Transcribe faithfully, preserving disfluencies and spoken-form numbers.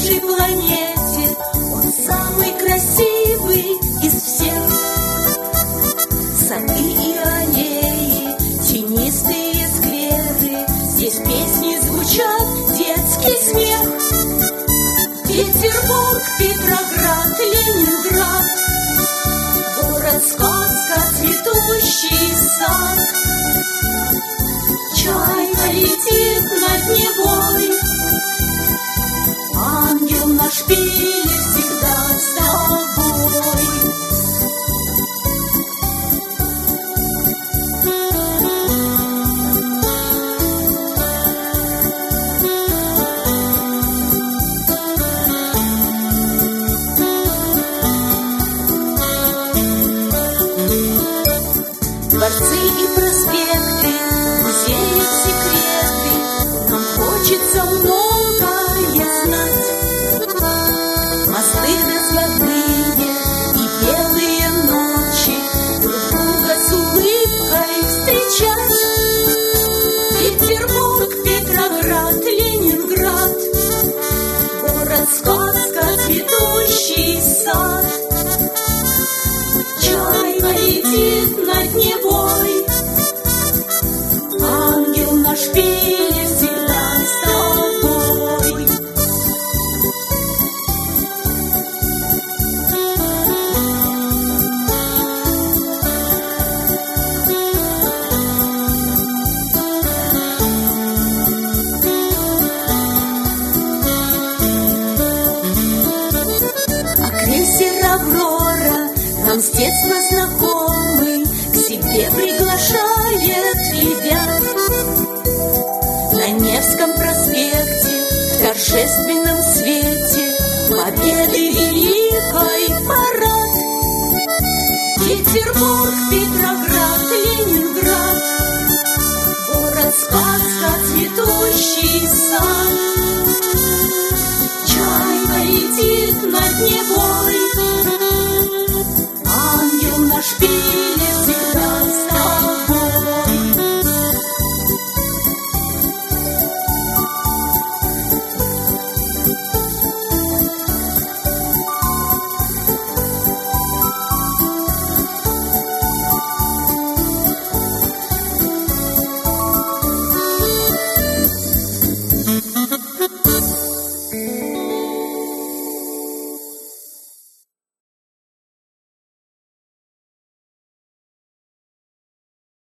нашей планете. Он самый красивый из всех. Сады и аллеи, тенистые скверы, здесь песни звучат, детский смех. Петербург, Петроград, Ленинград, город-сказка, цветущий сад. Чайка летит над Невой, ангел на шпиле всегда с тобой. Дворцы и проспекты, музеи, секреты, нам хочется многое знать. Мосты разводные и белые ночи, друг друга с улыбкой встречать. Петербург, Петроград, Ленинград, город-сказка, цветущий сад. Чайка летит над Невой, ангел на шпиле всегда с тобой. А крейсер «Аврора» нам с детства знакомый, к себе приглашает ребят. На Невском проспекте в торжественном свете победы великой парад. Петербург, Петроград, Ленинград, город-сказка,